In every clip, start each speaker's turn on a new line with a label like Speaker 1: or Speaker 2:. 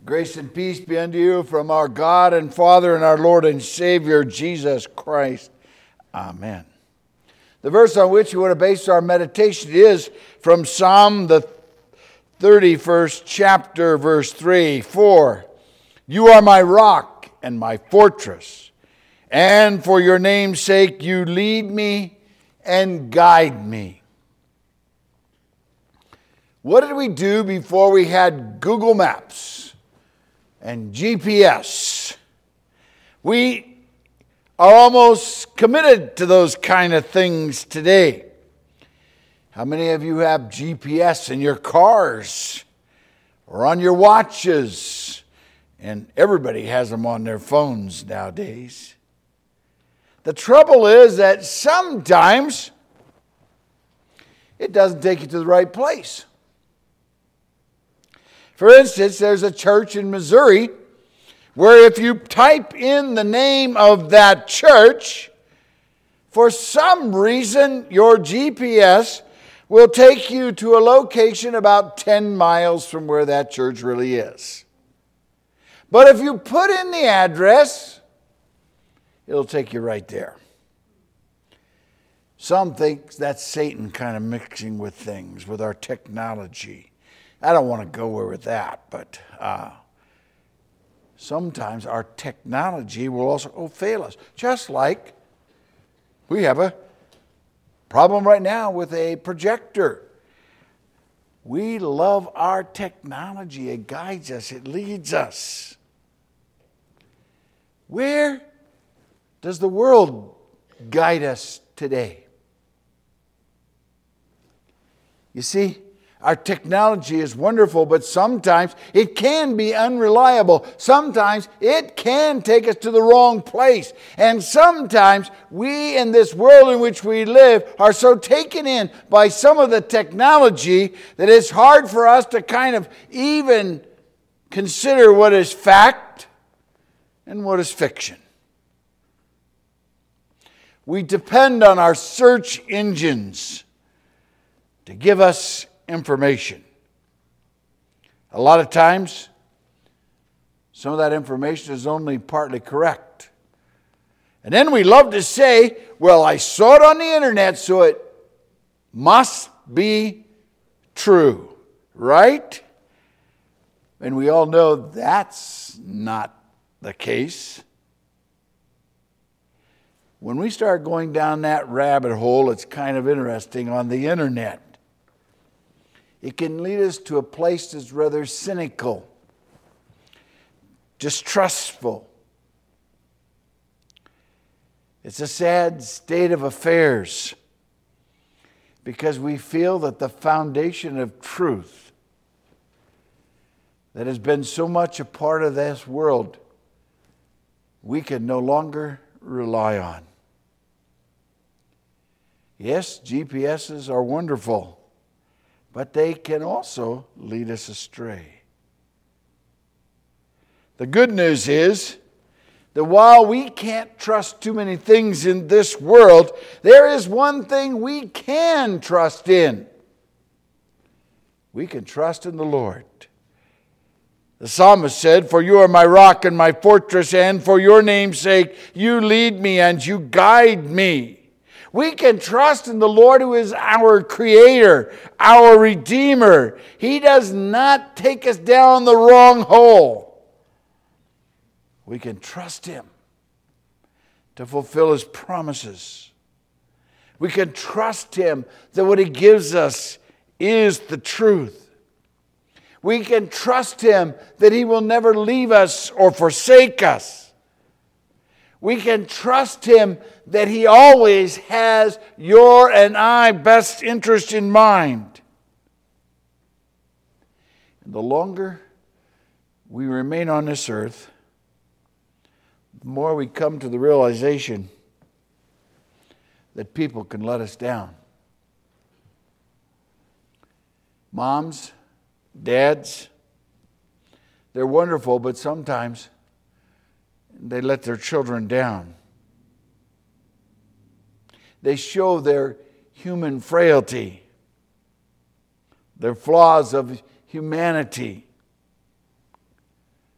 Speaker 1: Grace and peace be unto you from our God and Father and our Lord and Savior, Jesus Christ. Amen. The verse on which we want to base our meditation is from Psalm, the 31st chapter, verse 3. For you are my rock and my fortress, and for your name's sake you lead me and guide me. What did we do before we had Google Maps and GPS? We are almost committed to those kind of things today. How many of you have GPS in your cars or on your watches? And everybody has them on their phones nowadays. The trouble is that sometimes it doesn't take you to the right place. For instance, there's a church in Missouri where if you type in the name of that church, for some reason your GPS will take you to a location about 10 miles from where that church really is. But if you put in the address, it'll take you right there. Some think that's Satan kind of mixing with things, with our technology. I don't want to go with that, but sometimes our technology will also fail us. Just like we have a problem right now with a projector. We love our technology. It guides us. It leads us. Where does the world guide us today? You see, our technology is wonderful, but sometimes it can be unreliable. Sometimes it can take us to the wrong place. And sometimes we in this world in which we live are so taken in by some of the technology that it's hard for us to kind of even consider what is fact and what is fiction. We depend on our search engines to give us information. A lot of times, some of that information is only partly correct. And then we love to say, well, I saw it on the internet, so it must be true, right? And we all know that's not the case. When we start going down that rabbit hole, it's kind of interesting on the internet. It can lead us to a place that's rather cynical, distrustful. It's a sad state of affairs because we feel that the foundation of truth that has been so much a part of this world, we can no longer rely on. Yes, GPSs are wonderful, but they can also lead us astray. The good news is that while we can't trust too many things in this world, there is one thing we can trust in. We can trust in the Lord. The psalmist said, "For you are my rock and my fortress, and for your name's sake you lead me and you guide me." We can trust in the Lord who is our Creator, our Redeemer. He does not take us down the wrong hole. We can trust Him to fulfill His promises. We can trust Him that what He gives us is the truth. We can trust Him that He will never leave us or forsake us. We can trust Him that He always has your and I best interest in mind. And the longer we remain on this earth, the more we come to the realization that people can let us down. Moms, dads, they're wonderful, but sometimes they let their children down. They show their human frailty, their flaws of humanity.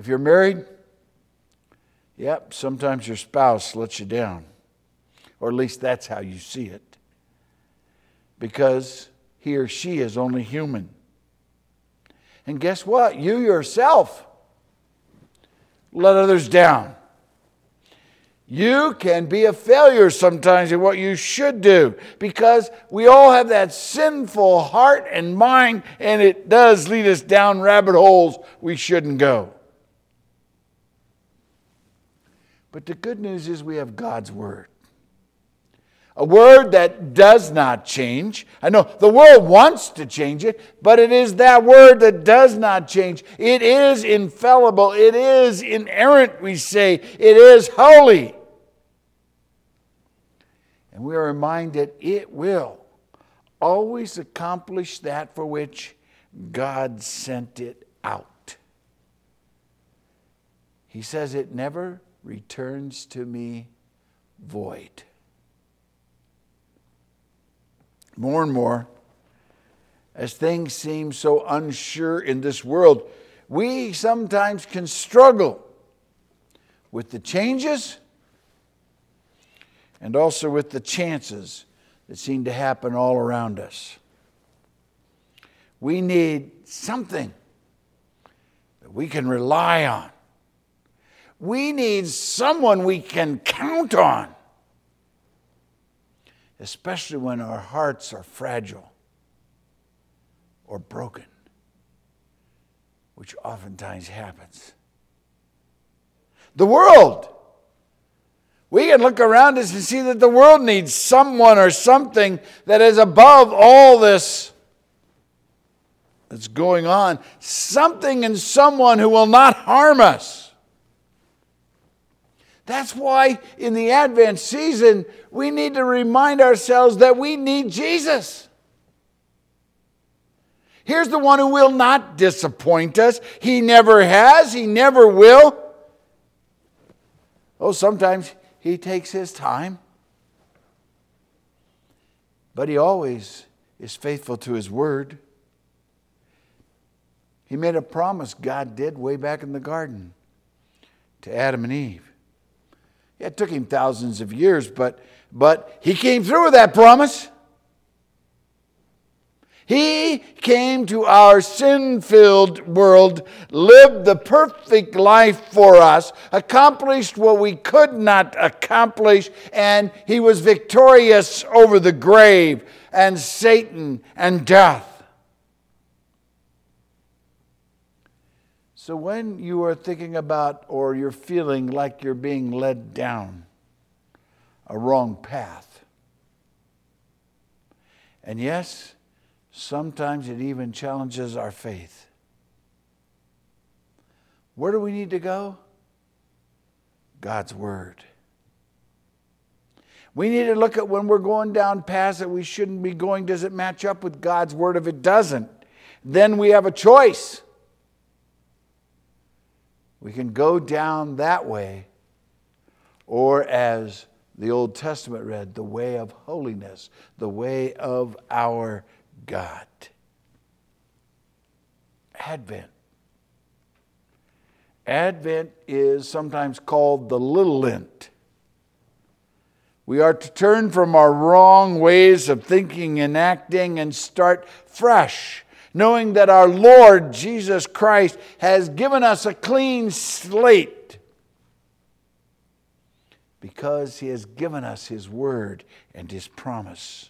Speaker 1: If you're married, yep, sometimes your spouse lets you down. Or at least that's how you see it. Because he or she is only human. And guess what? You yourself let others down. You can be a failure sometimes in what you should do, because we all have that sinful heart and mind, and it does lead us down rabbit holes we shouldn't go. But the good news is we have God's Word. A word that does not change. I know the world wants to change it, but it is that word that does not change. It is infallible. It is inerrant, we say. It is holy. And we are reminded it will always accomplish that for which God sent it out. He says it never returns to me void. More and more, as things seem so unsure in this world, we sometimes can struggle with the changes and also with the chances that seem to happen all around us. We need something that we can rely on. We need someone we can count on, especially when our hearts are fragile or broken, which oftentimes happens. The world. We can look around us and see that the world needs someone or something that is above all this that's going on. Something and someone who will not harm us. That's why in the Advent season, we need to remind ourselves that we need Jesus. Here's the one who will not disappoint us. He never has. He never will. Oh, sometimes he takes his time. But he always is faithful to his word. He made a promise, God did, way back in the garden to Adam and Eve. It took him thousands of years, but he came through with that promise. He came to our sin-filled world, lived the perfect life for us, accomplished what we could not accomplish, and he was victorious over the grave and Satan and death. So when you are thinking about or you're feeling like you're being led down a wrong path, and yes, sometimes it even challenges our faith, where do we need to go? God's Word. We need to look at when we're going down paths that we shouldn't be going, does it match up with God's Word? If it doesn't, then we have a choice. We can go down that way, or as the Old Testament read, the way of holiness, the way of our God. Advent. Advent is sometimes called the Little Lent. We are to turn from our wrong ways of thinking and acting and start fresh, knowing that our Lord Jesus Christ has given us a clean slate because he has given us his word and his promise.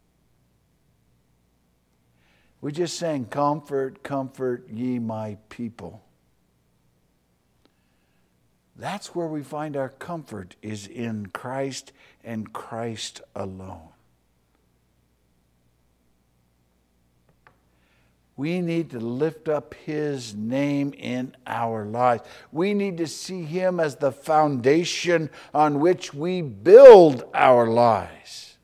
Speaker 1: We just sang, "Comfort, comfort ye my people." That's where we find our comfort, is in Christ and Christ alone. We need to lift up his name in our lives. We need to see him as the foundation on which we build our lives.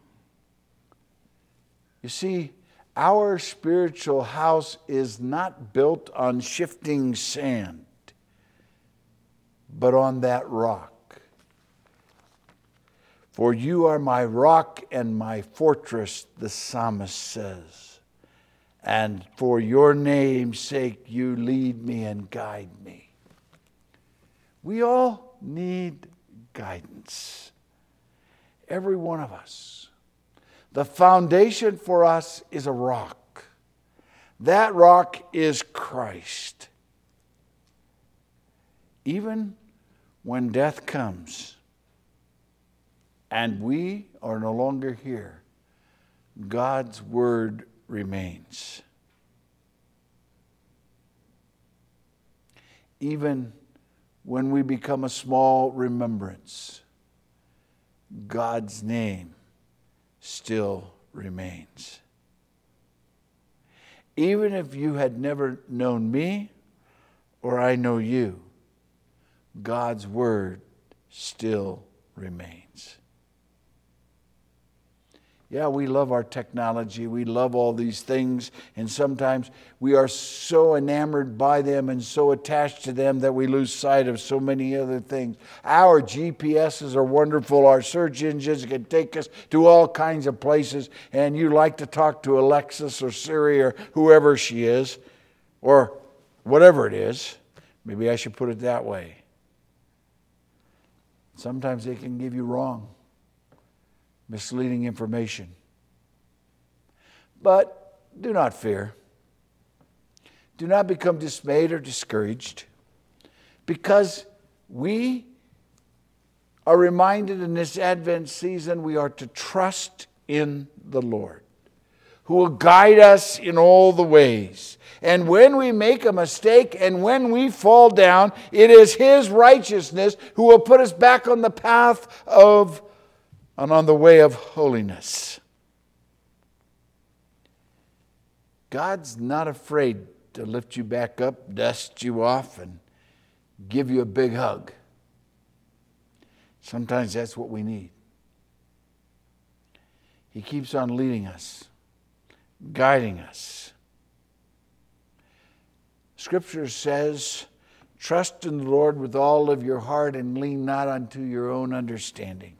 Speaker 1: You see, our spiritual house is not built on shifting sand, but on that rock. For you are my rock and my fortress, the psalmist says. And for your name's sake, you lead me and guide me. We all need guidance. Every one of us. The foundation for us is a rock. That rock is Christ. Even when death comes and we are no longer here, God's word remains. Even when we become a small remembrance, God's name still remains. Even if you had never known me or I know you, God's word still remains. Yeah, we love our technology. We love all these things. And sometimes we are so enamored by them and so attached to them that we lose sight of so many other things. Our GPSs are wonderful. Our search engines can take us to all kinds of places. And you like to talk to Alexis or Siri or whoever she is, or whatever it is. Maybe I should put it that way. Sometimes they can give you wrong, misleading information. But do not fear. Do not become dismayed or discouraged, because we are reminded in this Advent season we are to trust in the Lord, who will guide us in all the ways. And when we make a mistake and when we fall down, it is His righteousness who will put us back on the path of and on the way of holiness. God's not afraid to lift you back up, dust you off, and give you a big hug. Sometimes that's what we need. He keeps on leading us, guiding us. Scripture says, trust in the Lord with all of your heart and lean not unto your own understanding.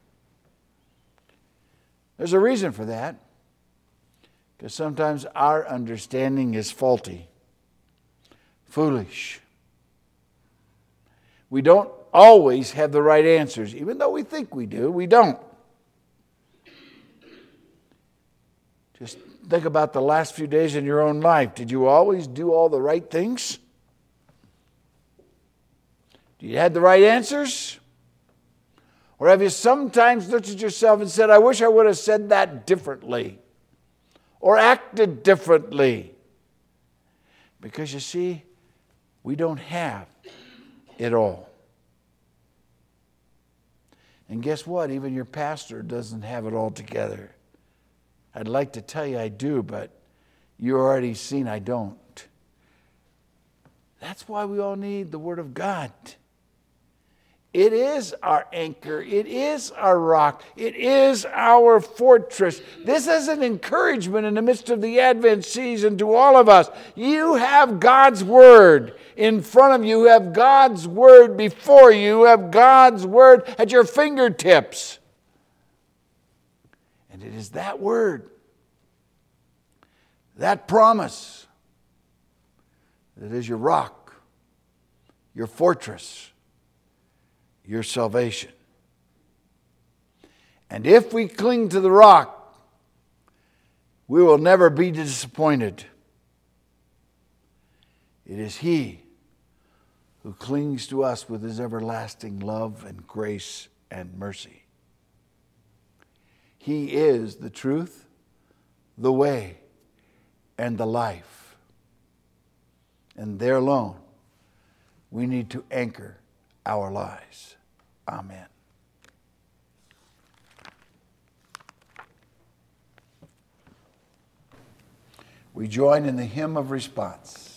Speaker 1: There's a reason for that, because sometimes our understanding is faulty, foolish. We don't always have the right answers. Even though we think we do, we don't. Just think about the last few days in your own life. Did you always do all the right things? Did you have the right answers? Or have you sometimes looked at yourself and said, I wish I would have said that differently or acted differently? Because you see, we don't have it all. And guess what? Even your pastor doesn't have it all together. I'd like to tell you I do, but you've already seen I don't. That's why we all need the Word of God. It is our anchor. It is our rock. It is our fortress. This is an encouragement in the midst of the Advent season to all of us. You have God's Word in front of you. You have God's Word before you. You have God's Word at your fingertips. And it is that Word, that promise, that is your rock, your fortress, your salvation. And if we cling to the rock, we will never be disappointed. It is He who clings to us with His everlasting love and grace and mercy. He is the truth, the way, and the life. And there alone, we need to anchor our lives. Amen. We join in the hymn of response.